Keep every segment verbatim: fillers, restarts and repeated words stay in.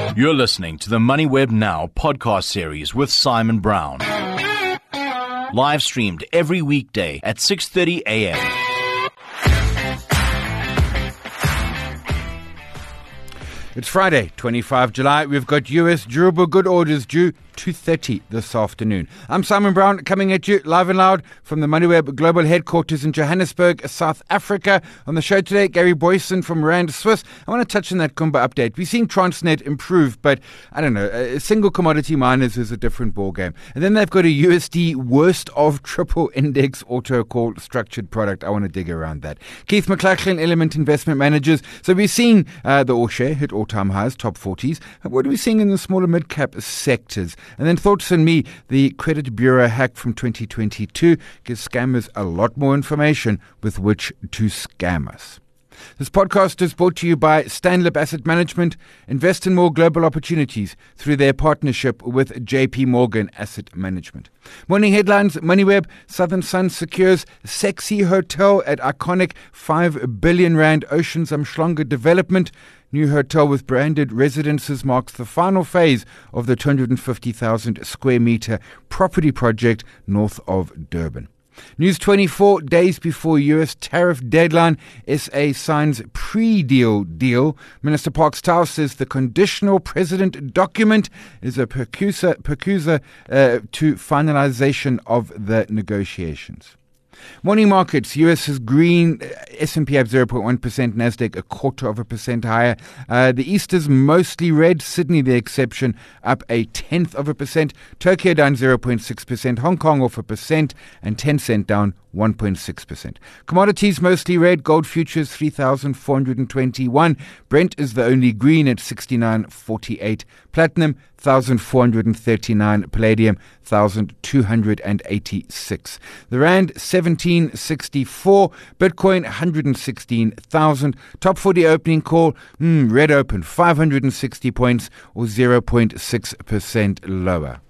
You're listening to the MoneyWeb Now podcast series with Simon Brown. Live streamed every weekday at six thirty a.m. It's Friday, twenty-fifth of July. We've got U S durable good orders due two thirty this afternoon. I'm Simon Brown, coming at you live and loud from the MoneyWeb Global Headquarters in Johannesburg, South Africa. On the show today, Gary Boyson from Rand Swiss. I want to touch on that Kumba update. We've seen Transnet improve, but I don't know, a single commodity miners is a different ballgame. And then they've got a U S D worst of triple index auto call structured product. I want to dig around that. Keith McLachlan, Element Investment Managers. So we're seeing uh, the all-share hit all-time highs, top forties. What are we seeing in the smaller mid-cap sectors? And then Thoughts on Me, the Credit Bureau hack from twenty twenty-two, gives scammers a lot more information with which to scam us. This podcast is brought to you by Stanlib Asset Management. Invest in more global opportunities through their partnership with J P Morgan Asset Management. Morning headlines, MoneyWeb, Southern Sun secures sexy hotel at iconic five billion rand Oceans Umhlanga development. New hotel with branded residences marks the final phase of the two hundred fifty thousand square metre property project north of Durban. News twenty-four, days before U S tariff deadline, S A signs pre-deal deal. Minister Parks Tau says the conditional precedent document is a precursor, precursor uh, to finalization of the negotiations. Morning markets, U S is green, S and P up zero point one percent, Nasdaq a quarter of a percent higher. Uh, the East is mostly red, Sydney the exception, up a tenth of a percent. Tokyo down zero point six percent, Hong Kong off a percent, and Tencent down one point six percent. Commodities mostly red, gold futures three thousand four hundred twenty-one. Brent is the only green at sixty-nine forty-eight. Platinum one thousand four hundred thirty-nine. Palladium one thousand two hundred eighty-six. The Rand seventeen sixty-four. Bitcoin one hundred sixteen thousand. Top forty opening call, mm, red open five hundred sixty points or zero point six percent lower.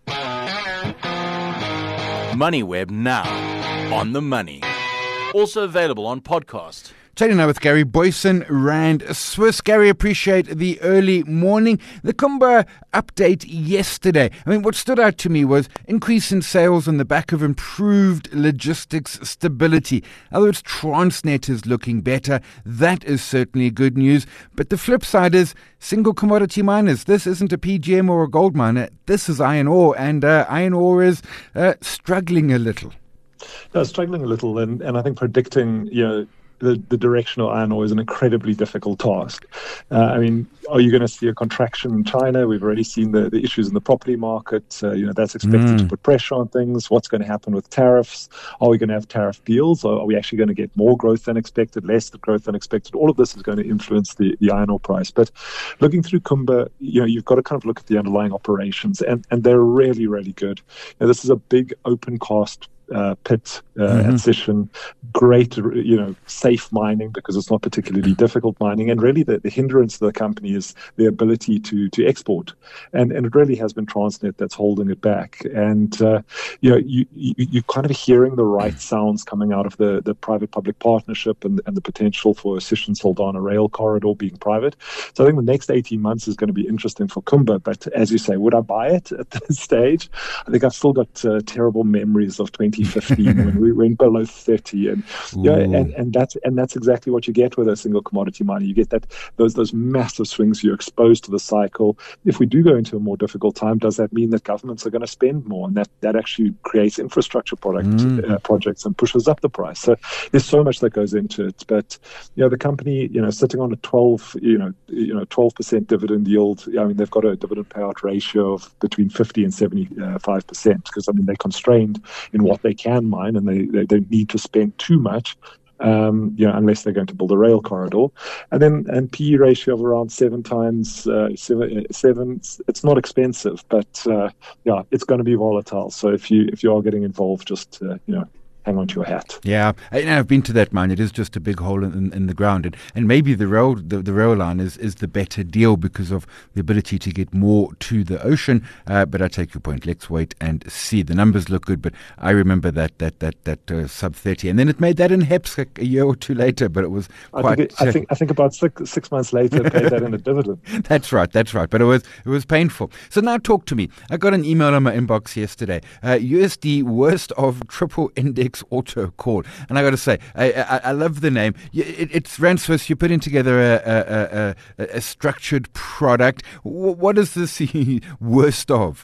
MoneyWeb Now, on the money. Also available on podcast. Chatting now with Gary Boyson, Rand Swiss. Gary, appreciate the early morning. The Kumba update yesterday. I mean, what stood out to me was increase in sales on the back of improved logistics stability. In other words, Transnet is looking better. That is certainly good news. But the flip side is single commodity miners. This isn't a P G M or a gold miner. This is iron ore, and uh, iron ore is uh, struggling a little. No, struggling a little, and, and I think predicting, you know, The, the direction of iron ore is an incredibly difficult task. Uh, I mean, are you going to see a contraction in China? We've already seen the, the issues in the property market. Uh, you know, that's expected mm. to put pressure on things. What's going to happen with tariffs? Are we going to have tariff deals? Or are we actually going to get more growth than expected, less growth than expected? All of this is going to influence the, the iron ore price. But looking through Kumba, you know, you've got to kind of look at the underlying operations, and, and they're really, really good. Now, this is a big open cast Uh, pit uh, mm-hmm. at Sishen, great, you know, safe mining because it's not particularly difficult mining, and really the, the hindrance to the company is the ability to to export, and and it really has been Transnet that's holding it back. And uh, you know, you, you you're kind of hearing the right sounds coming out of the the private-public partnership and and the potential for Sishen Saldanha rail corridor being private. So I think the next eighteen months is going to be interesting for Kumba. But as you say, would I buy it at this stage? I think I've still got uh, terrible memories of twenty fifteen when we went below thirty, and yeah, and, and that's and that's exactly what you get with a single commodity miner. You get that those those massive swings. You're exposed to the cycle. If we do go into a more difficult time, does that mean that governments are going to spend more, and that, that actually creates infrastructure product mm. uh, projects and pushes up the price? So there's so much that goes into it. But you know, the company, you know, sitting on a twelve, you know, you know, twelve percent dividend yield. I mean, they've got a dividend payout ratio of between fifty and seventy-five percent because I mean they're constrained in what they can mine, and they, they don't need to spend too much, um, you know, unless they're going to build a rail corridor. And then and P E ratio of around seven times, uh, seven, seven. It's not expensive, but uh, yeah, it's going to be volatile. So if you if you are getting involved, just uh, you know, hang on to your hat. Yeah, and I've been to that mine. It is just a big hole in, in the ground, and, and maybe the rail the, the rail line is, is the better deal because of the ability to get more to the ocean. Uh, but I take your point. Let's wait and see. The numbers look good, but I remember that that that that uh, sub thirty, and then it made that in Heps a, a year or two later. But it was quite. I think it, I think I think about six six months later, it paid that in a dividend. That's right. That's right. But it was it was painful. So now talk to me. I got an email on my inbox yesterday. Uh, U S D worst of triple index auto call. And I got to say, I, I, I love the name. It, it's Rand Swiss. You're putting together a, a, a, a structured product. What is this worst of?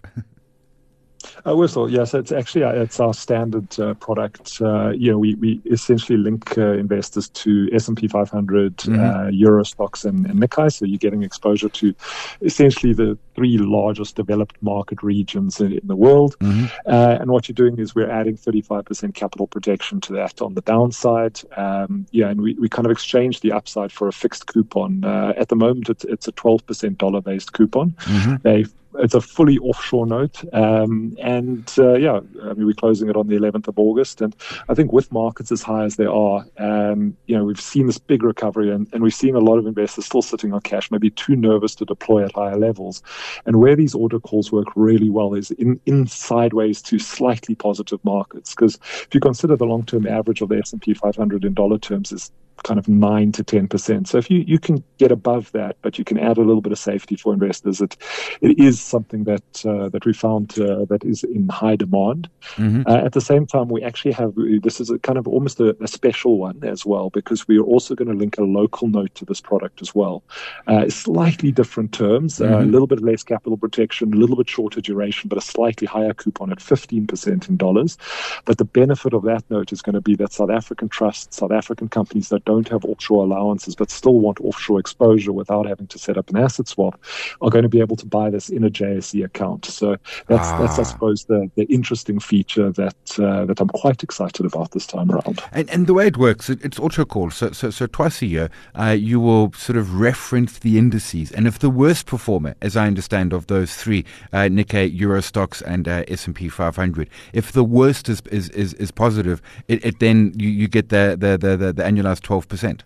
Uh, Whistle, yes, it's actually uh, it's our standard uh, product. Uh, you know, we, we essentially link uh, investors to S and P five hundred, mm-hmm. uh, Euro stocks, and, and Nikkei. So you're getting exposure to essentially the three largest developed market regions in, in the world. Mm-hmm. Uh, and what you're doing is we're adding thirty-five percent capital protection to that on the downside. Um, yeah, and we, we kind of exchange the upside for a fixed coupon. Uh, at the moment, it's, it's a twelve percent dollar-based coupon. Mm-hmm. They It's a fully offshore note, um, and uh, yeah, I mean we're closing it on the eleventh of August, and I think with markets as high as they are, um, you know, we've seen this big recovery, and, and we're seeing a lot of investors still sitting on cash, maybe too nervous to deploy at higher levels. And where these order calls work really well is in, in sideways to slightly positive markets, because if you consider the long-term average of the S and P five hundred in dollar terms is kind of nine to ten percent. So if you, you can get above that, but you can add a little bit of safety for investors, it it is something that uh, that we found uh, that is in high demand. Mm-hmm. Uh, at the same time, we actually have, this is a kind of almost a, a special one as well, because we are also going to link a local note to this product as well. Uh, slightly different terms, mm-hmm. uh, a little bit less capital protection, a little bit shorter duration, but a slightly higher coupon at fifteen percent in dollars. But the benefit of that note is going to be that South African trusts, South African companies that don't have offshore allowances but still want offshore exposure without having to set up an asset swap are going to be able to buy this in a J S E account. So that's, ah. that's I suppose, the, the interesting feature that uh, that I'm quite excited about this time around. And, and the way it works, it, it's auto call. So, so, so twice a year, uh, you will sort of reference the indices. And if the worst performer, as I understand, of those three, uh, Nikkei, Euro stocks, and uh, S and P five hundred, if the worst is is, is, is positive, it, it then you, you get the, the, the, the, the annualized twelve percent.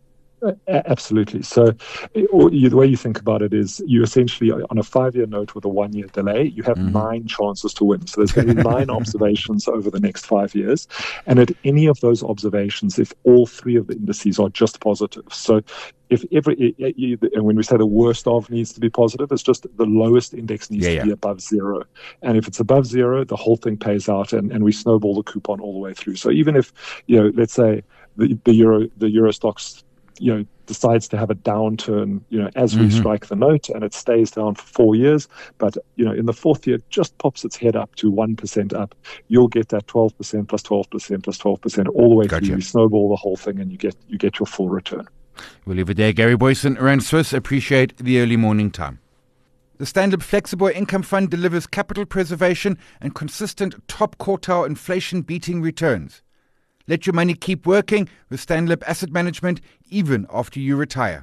Absolutely. So the way you think about it is you essentially, on a five-year note with a one-year delay, you have mm-hmm. nine chances to win. So there's going to be nine observations over the next five years. And at any of those observations, if all three of the indices are just positive, so if every, and when we say the worst of needs to be positive, it's just the lowest index needs yeah, to yeah. be above zero. And if it's above zero, the whole thing pays out, and, and we snowball the coupon all the way through. So even if, you know, let's say the, the Euro, the Euro stocks, you know, decides to have a downturn, you know, as we mm-hmm. strike the note, and it stays down for four years. But, you know, in the fourth year, it just pops its head up to one percent up. You'll get that twelve percent plus twelve percent plus twelve percent all the way gotcha. through. You snowball the whole thing, and you get you get your full return. We'll leave it there. Gary Boyson, Rand Swiss, appreciate the early morning time. The Standard Flexible Income Fund delivers capital preservation and consistent top quartile inflation-beating returns. Let your money keep working with Stanlib Asset Management even after you retire.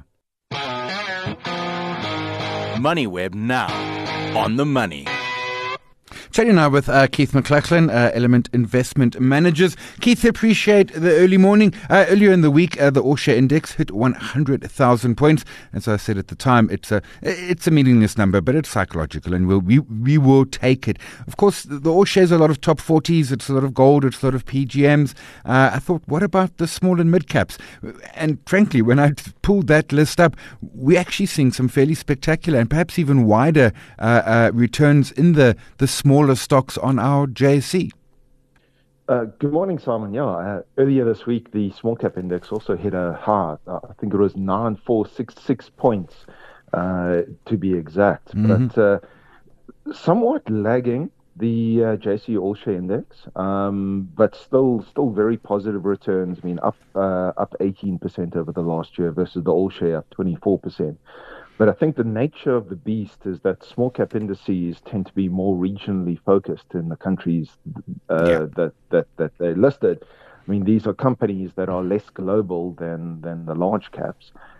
MoneyWeb now on the money. Chatting now with uh, Keith McLachlan, uh, Element Investment Managers. Keith, appreciate the early morning. Uh, earlier in the week, uh, the All-Share Index hit one hundred thousand points. As I said at the time, it's a it's a meaningless number, but it's psychological, and we'll, we we will take it. Of course, the All-Shares are a lot of top forties. It's a lot of gold. It's a lot of P G Ms. Uh, I thought, what about the small and mid caps? And frankly, when I pulled that list up, we're actually seeing some fairly spectacular and perhaps even wider uh, uh, returns in the the small stocks on our J S E. Uh, good morning, Simon. Yeah, uh, earlier this week, the small cap index also hit a high. Uh, I think it was nine four six six points uh, to be exact. Mm-hmm. But uh, somewhat lagging the uh, J S E All Share Index, um, but still still very positive returns. I mean, up uh, up eighteen percent over the last year versus the All Share up twenty-four percent. But I think the nature of the beast is that small cap indices tend to be more regionally focused in the countries uh, yeah. that, that, that they're listed. I mean, these are companies that are less global than, than the large caps.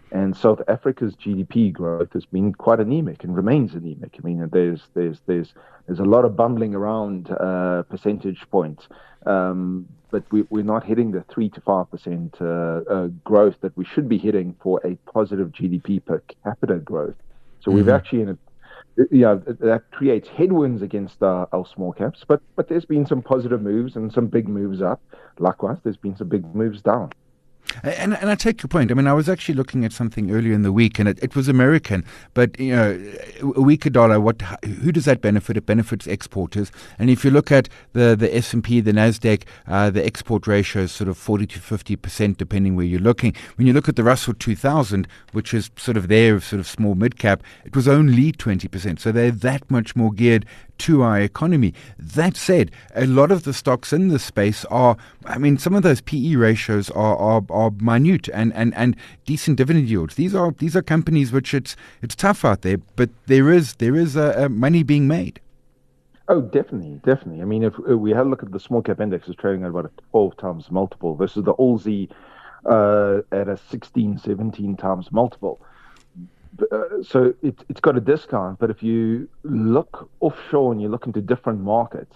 And South Africa's G D P growth has been quite anemic and remains anemic. I mean, there's there's there's there's a lot of bumbling around uh, percentage points, um, but we, we're not hitting the three to five percent uh, uh, growth that we should be hitting for a positive G D P per capita growth. So mm-hmm. we've actually in a Yeah, that creates headwinds against uh, our small caps, but but there's been some positive moves and some big moves up. Likewise, there's been some big moves down. And and I take your point. I mean, I was actually looking at something earlier in the week, and it, it was American. But you know, a weaker dollar. What? Who does that benefit? It benefits exporters. And if you look at the the S and P, the Nasdaq, uh, the export ratio is sort of forty to fifty percent, depending where you're looking. When you look at the Russell two thousand, which is sort of their sort of small mid cap, it was only twenty percent. So they're that much more geared to our economy. That said, a lot of the stocks in this space are, I mean, some of those P E ratios are are, are minute and, and, and decent dividend yields. These are these are companies which it's it's tough out there, but there is there is a, a money being made. Oh, definitely, definitely. I mean, if, if we had a look at the small cap index, is trading at about a twelve times multiple versus the A L Z uh, at a sixteen, seventeen times multiple. Uh, so it, it's got a discount, but if you look offshore and you look into different markets,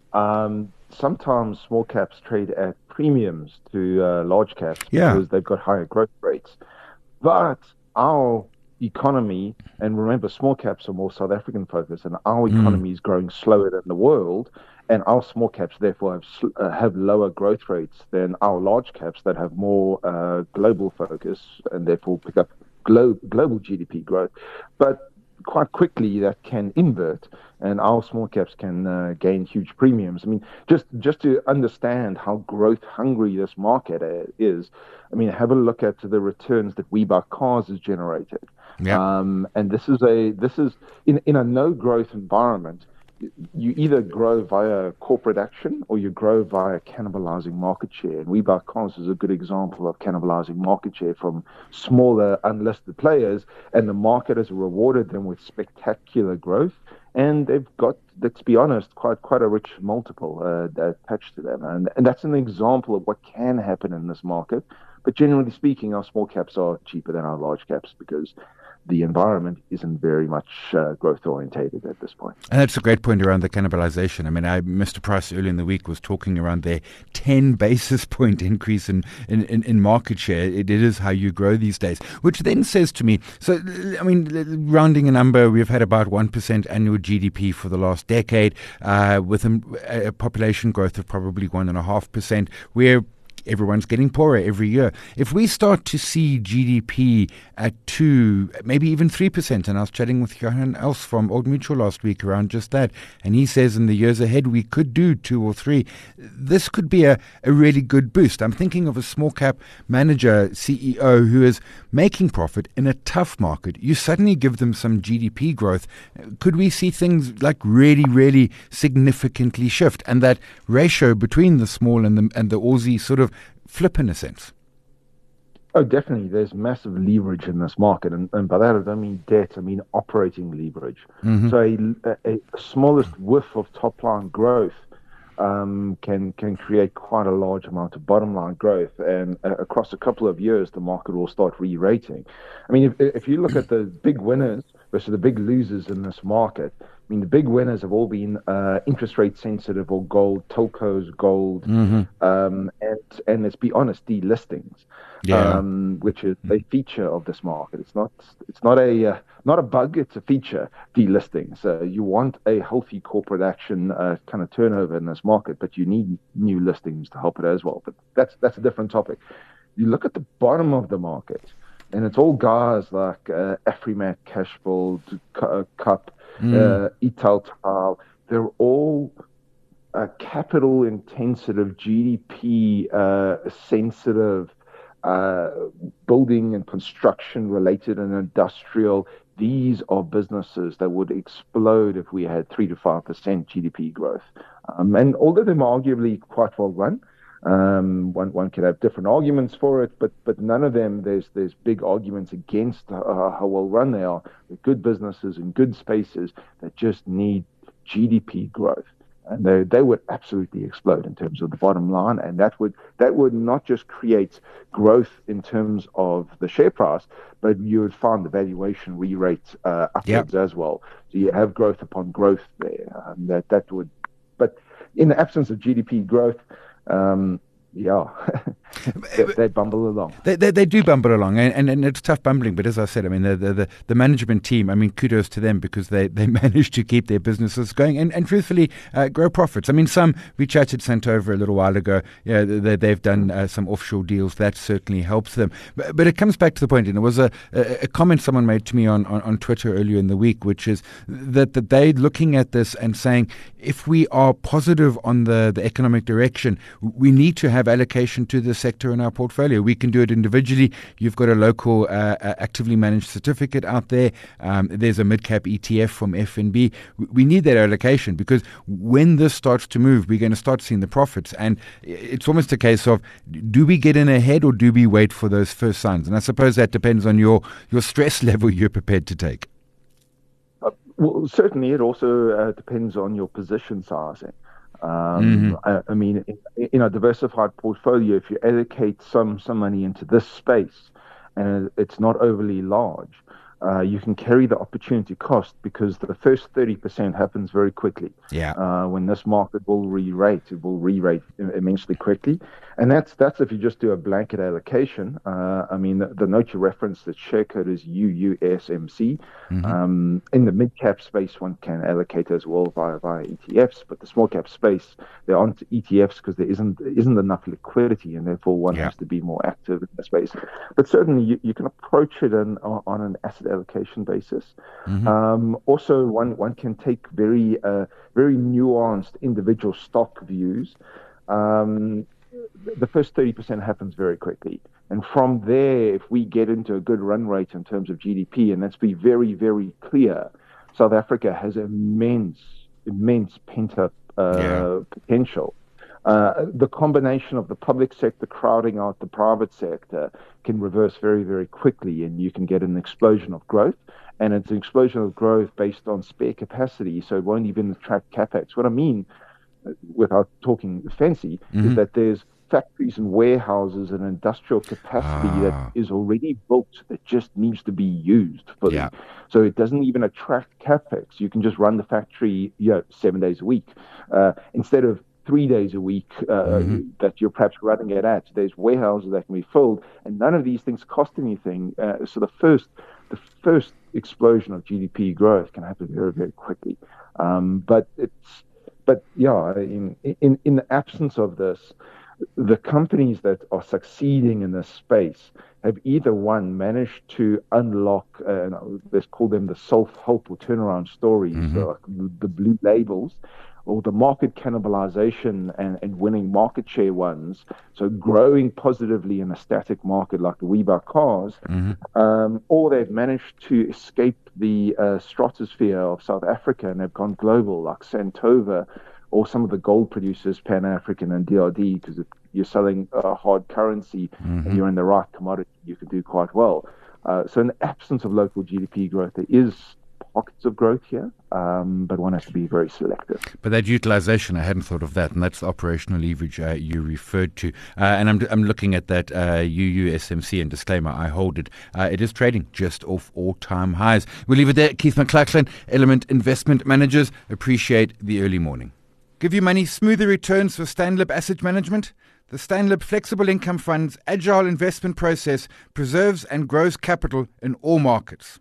um, sometimes small caps trade at premiums to uh, large caps yeah. because they've got higher growth rates. But our economy, and remember, small caps are more South African focused, and our mm. economy is growing slower than the world, and our small caps therefore have uh, have lower growth rates than our large caps that have more uh, global focus and therefore pick up Glo- global G D P growth, but quite quickly that can invert, and our small caps can uh, gain huge premiums. I mean, just just to understand how growth hungry this market is, I mean, have a look at the returns that We Buy Cars has generated. Yeah. Um, and this is a this is in in a no growth environment. You either grow via corporate action or you grow via cannibalizing market share. And We Buy Cars is a good example of cannibalizing market share from smaller unlisted players, and the market has rewarded them with spectacular growth. And they've got, let's be honest, quite quite a rich multiple uh, attached to them. And, and that's an example of what can happen in this market. But generally speaking, our small caps are cheaper than our large caps because the environment isn't very much uh, growth-orientated at this point. And that's a great point around the cannibalization. I mean, I, Mister Price earlier in the week was talking around their ten basis point increase in, in, in, in market share. It, it is how you grow these days, which then says to me, so, I mean, rounding a number, we've had about one percent annual G D P for the last decade, uh, with a, a population growth of probably one point five percent. We're Everyone's getting poorer every year. If we start to see G D P at two, maybe even three percent, and I was chatting with Johan Els from Old Mutual last week around just that, and he says in the years ahead we could do two or three. This could be a, a really good boost. I'm thinking of a small cap manager, C E O, who is making profit in a tough market. You suddenly give them some G D P growth. Could we see things like really, really significantly shift, and that ratio between the small and the and the Aussie sort of flip in a sense? Oh, definitely. There's massive leverage in this market. And, and by that, I don't mean debt, I mean operating leverage. Mm-hmm. So a, a, a smallest whiff of top line growth um, can can create quite a large amount of bottom line growth. And uh, across a couple of years, the market will start re-rating. I mean, if, if you look at the big winners versus the big losers in this market, I mean, the big winners have all been uh, interest rate sensitive or gold, telcos, gold, mm-hmm. um, and and let's be honest, delistings, yeah. um, which is a feature of this market. It's not it's not a uh, not a bug, it's a feature. Delisting. So you want a healthy corporate action uh, kind of turnover in this market, but you need new listings to help it as well. But that's that's a different topic. You look at the bottom of the market, and it's all guys like uh, Afrimat, Cashbuild, uh, Cup. Mm. Uh, Italtal, they're all uh, capital intensive, G D P uh, sensitive, uh, building and construction related and industrial. These are businesses that would explode if we had three to five percent G D P growth. Um, and although they're arguably quite well run, Um, one one could have different arguments for it, but but none of them there's there's big arguments against uh, how well run they are. They're good businesses in good spaces that just need G D P growth. and they they would absolutely explode in terms of the bottom line, and that would that would not just create growth in terms of the share price, but you would find the valuation re-rate uh, upwards yep. as well. So you have growth upon growth there. Um, that that would, but in the absence of G D P growth, um, yeah, they, they bumble along. They, they they do bumble along, and, and, and it's tough bumbling. But as I said, I mean, the, the, the management team, I mean, kudos to them because they, they managed to keep their businesses going and, and truthfully, uh, grow profits. I mean, some, we chatted Santover a little while ago, yeah, they, they've done uh, some offshore deals. That certainly helps them. But, but it comes back to the point, and there was a, a, a comment someone made to me on, on, on Twitter earlier in the week, which is that, that they're looking at this and saying, if we are positive on the, the economic direction, we need to have allocation to the sector in our portfolio. We can do it individually. You've got a local uh, actively managed certificate out there. Um, there's a mid-cap E T F from F N B. We need that allocation because when this starts to move, we're going to start seeing the profits. And it's almost a case of, do we get in ahead or do we wait for those first signs? And I suppose that depends on your, your stress level you're prepared to take. Uh, well, certainly it also uh, depends on your position sizing. Um, mm-hmm. I, I mean, in, in a diversified portfolio, if you allocate some, some money into this space and it's not overly large, uh, you can carry the opportunity cost because the first thirty percent happens very quickly. Yeah. Uh, when this market will re-rate, it will re-rate immensely quickly. And that's that's if you just do a blanket allocation. Uh, I mean, the, the note you referenced, the share code is U U S M C. Mm-hmm. Um, in the mid-cap space, one can allocate as well via, via E T Fs, but the small-cap space, there aren't E T Fs because there isn't isn't enough liquidity, and therefore one yeah. has to be more active in the space. But certainly, you, you can approach it on, on an asset allocation basis. Mm-hmm. Um, also, one one can take very uh, very nuanced individual stock views. Um, the first thirty percent happens very quickly. And from there, if we get into a good run rate in terms of G D P, and let's be very, very clear, South Africa has immense, immense pent-up uh, yeah. potential. Uh, the combination of the public sector crowding out the private sector can reverse very, very quickly, and you can get an explosion of growth. And it's an explosion of growth based on spare capacity, so it won't even attract capex. What I mean, without talking fancy, mm-hmm. is that there's factories and warehouses and industrial capacity ah. that is already built that just needs to be used fully. Yeah. So it doesn't even attract capex. You can just run the factory, you know, seven days a week uh, instead of three days a week uh, mm-hmm. that you're perhaps running it at. There's warehouses that can be filled, and none of these things cost anything. Uh, so the first, the first explosion of G D P growth can happen very, very quickly. Um, but it's, but yeah, in in in the absence of this, the companies that are succeeding in this space have either one managed to unlock, uh, let's call them the self-help or turnaround stories, mm-hmm. so like the blue labels, or the market cannibalization and, and winning market share ones, so growing positively in a static market like the We Buy Cars, mm-hmm. um, or they've managed to escape the uh, stratosphere of South Africa and have gone global like Santover, or some of the gold producers, Pan African and D R D, because if you're selling uh, hard currency mm-hmm. and you're in the right commodity, you can do quite well. Uh, so in the absence of local G D P growth, there is pockets of growth here, um, but one has to be very selective. But that utilization, I hadn't thought of that, and that's the operational leverage uh, you referred to. Uh, and I'm I'm looking at that uh, U U S M C, and disclaimer, I hold it. Uh, it is trading just off all-time highs. We'll leave it there. Keith McLachlan, Element Investment Managers. Appreciate the early morning. Give you money, smoother returns for Stanlib Asset Management. The Stanlib Flexible Income Fund's agile investment process preserves and grows capital in all markets.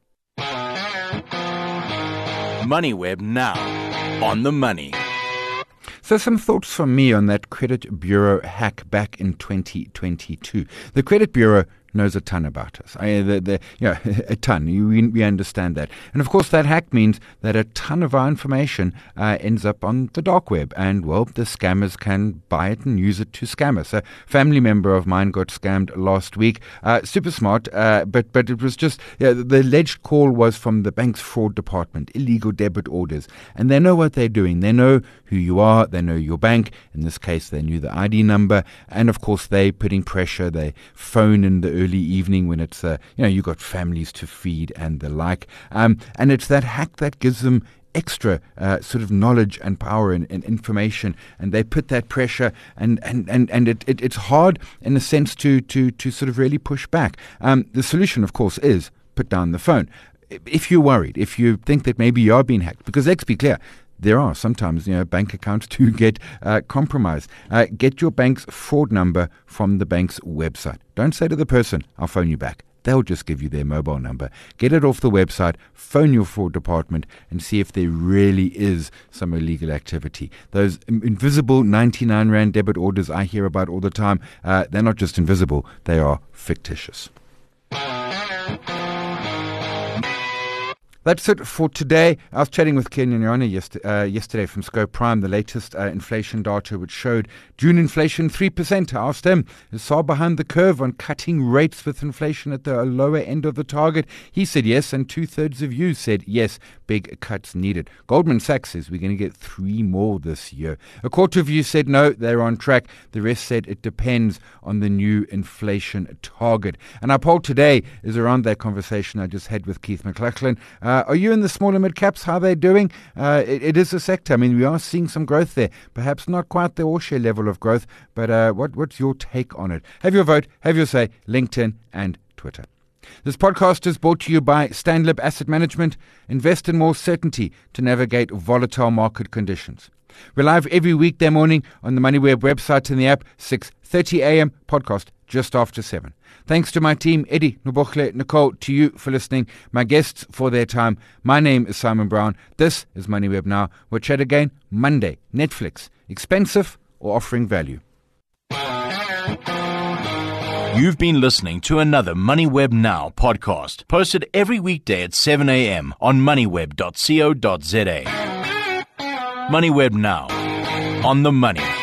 MoneyWeb now on the money. So some thoughts from me on that credit bureau hack back in twenty twenty-two. The credit bureau knows a ton about us. I, the, the, you know, a ton. We, we understand that. And of course, that hack means that a ton of our information uh, ends up on the dark web. And, well, the scammers can buy it and use it to scam us. A family member of mine got scammed last week. Uh, super smart, uh, but, but it was just, yeah, the alleged call was from the bank's fraud department, illegal debit orders. And they know what they're doing. They know who you are. They know your bank. In this case, they knew the I D number. And, of course, they putting pressure. They phone in the early evening when it's, uh, you know, you got families to feed and the like. Um, and it's that hack that gives them extra uh, sort of knowledge and power and, and information, and they put that pressure, and and and, and it, it, it's hard in a sense to to to sort of really push back. Um, the solution, of course, is put down the phone. If you're worried, if you think that maybe you are being hacked, because let's be clear, there are sometimes, you know, bank accounts do get uh, compromised. Uh, get your bank's fraud number from the bank's website. Don't say to the person, I'll phone you back. They'll just give you their mobile number. Get it off the website, phone your fraud department, and see if there really is some illegal activity. Those invisible ninety-nine rand debit orders I hear about all the time, uh, they're not just invisible, they are fictitious. That's it for today. I was chatting with Ken Nyanyane yester- uh, yesterday from Scope Prime, the latest uh, inflation data which showed June inflation three percent. I asked him, is S A R behind the curve on cutting rates with inflation at the lower end of the target? He said yes, and two-thirds of you said yes, big cuts needed. Goldman Sachs says we're going to get three more this year. A quarter of you said no, they're on track. The rest said it depends on the new inflation target. And our poll today is around that conversation I just had with Keith McLachlan. Uh, are you in the smaller mid-caps? How are they doing? Uh, it, it is a sector. I mean, we are seeing some growth there. Perhaps not quite the all-share level of growth, but uh, what, what's your take on it? Have your vote, have your say, LinkedIn and Twitter. This podcast is brought to you by Stanlib Asset Management. Invest in more certainty to navigate volatile market conditions. We're live every weekday morning on the MoneyWeb website and the app, six thirty a.m. podcast just after seven. Thanks to my team, Eddie, Nobochle, Nicole, to you for listening, my guests for their time. My name is Simon Brown. This is MoneyWeb Now. We'll chat again Monday. Netflix, expensive or offering value? You've been listening to another MoneyWeb Now podcast, posted every weekday at seven a.m. on moneyweb dot co dot za. MoneyWeb Now, on the money.